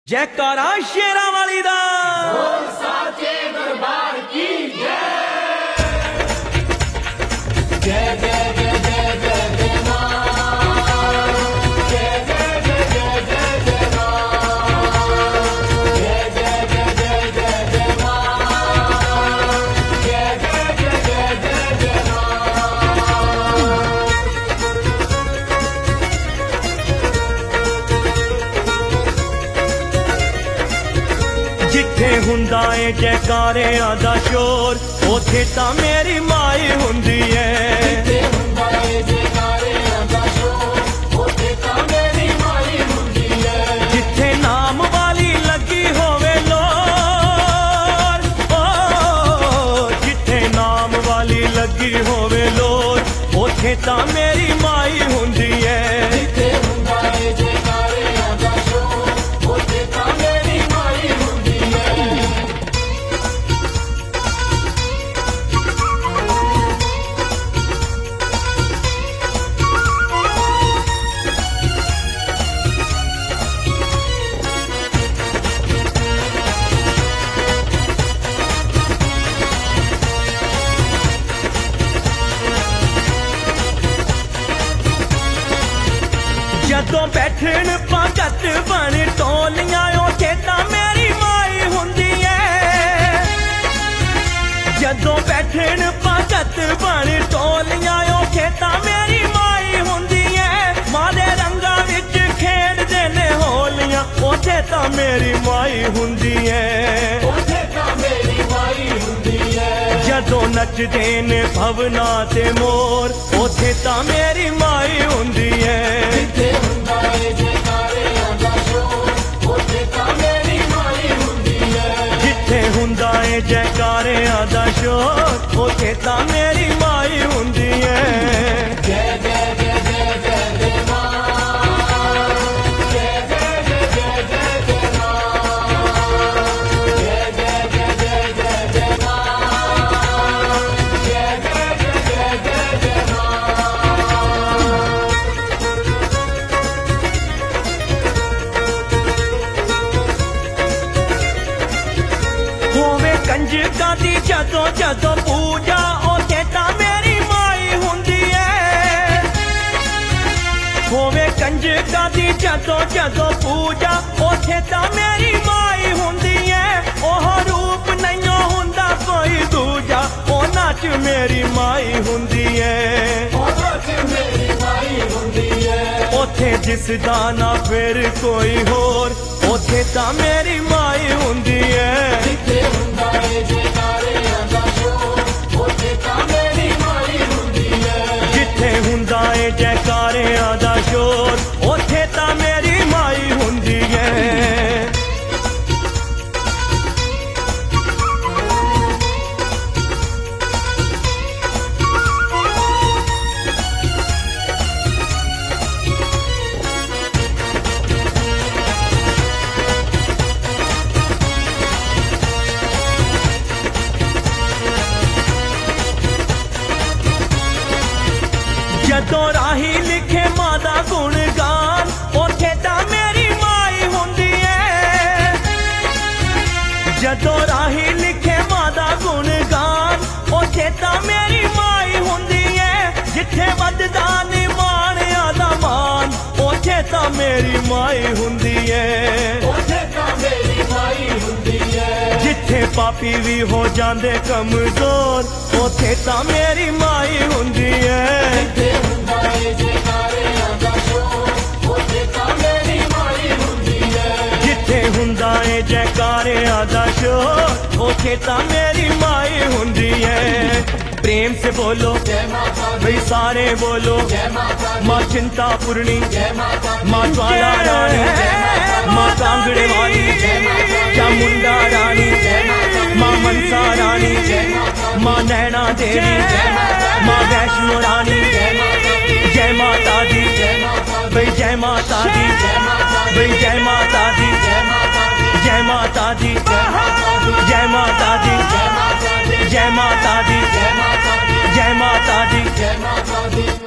जयकारा शेरा वाली दा साचे दरबार की जय जय जय जय जय जय जय मां जय जय जय जय जय जय मां जय जय जय जय जय जय मां जय जय जय जय जय जय मां। जिथे हुंदा है जयकारियां दा शोर ओथे तां मेरी माई हुंदी है। जिथे हुंदा है जयकारियां दा शोर ओथे तां मेरी माई हुंदी है। जिथे नाम वाली लगी होवे लोर ओ जिथे नाम वाली लगी होवे लोर ओथे तां मेरी माई हुंदी है। जिथे हुंदा है जयकारियां दा शोर ओथे तां मेरी माई हुंदी है। जदों बैठन भगत बन टोलियां ओथे तां मेरी माई हुंदी है। जदों बैठन भगत बन टोलियां ओथे तां मेरी माई हुंदी है। मां दे रंगां विच खेडदे ने होलियां ओथे तां मेरी माई हुंदी है। ओथे तां मेरी माई हुंदी है। जदों नचदे ने भवना ते मोर ओथे तां मेरी माई हुंदी है। जिथे हुंदा है जयकारियां दा शोर ओथे तां मेरी माई हुंदी है। जिथे हुंदा है जयकारियां दा शोर ओथे तां मेरी माई हुंदी है। जय जय जय जय जय जय मां जय जय जय जय जय जय मां जय जय जय जय जय जय मां जय जय जय जय जय जय मां। होवे कंजकां दी जदों जदों पूजा ओथे तां मेरी माई हुंदी है। होवे कंजकां दी जदों जदों पूजा ओथे तां मेरी माई हुंदी है। ओह रूप नहीं हुंदा कोई दूजा ओना च मेरी माई हुंदी है। ओथे मेरी माई हुंदी है। ओथे जिसदा ना फिर कोई होर ओथे तां मेरी माई हुंदी है। जिथे हुंदा है जयकारियां दा शोर ओथे तां मेरी माई हुंदी है। जिथे हुंदा है जयकारियां दा शोर ओथे तां मेरी माई हुंदी है। जदों राही लिखे मां दा गुण गान ओथे तां मेरी माई हुंदी है। जदों राही लिखे मां दा गुण गान ओथे तां मेरी माई हुंदी है। जिथे वधदा निमाणियां दा मान ओथे तां मेरी माई हुंदी है। ओथे तां मेरी माई हुंदी है। जिथे पापी भी हो जांदे कमजोर ओथे तां मेरी माई हुंदी है। जिथे हुंदा है जयकारियां दा शोर ओथे तां मेरी माई हुंदी है। जिथे हुंदा है जयकारियां दा शोर ओथे तां मेरी माई हुंदी है। प्रेम से बोलो जय माता दी भाई सारे बोलो जय माता दी माँ चिंता पूर्णी जय माता दी माँ ज्वाला रानी माँ कांगड़े वाली चामुंडा रानी माँ मनसा रानी माँ नैना देवी माँ वैष्णो रानी जय माता दी भाई जय माता दी भाई जय माता दी जय माता दी जय माता दी जय माता दी जय माता दी जय माता दी।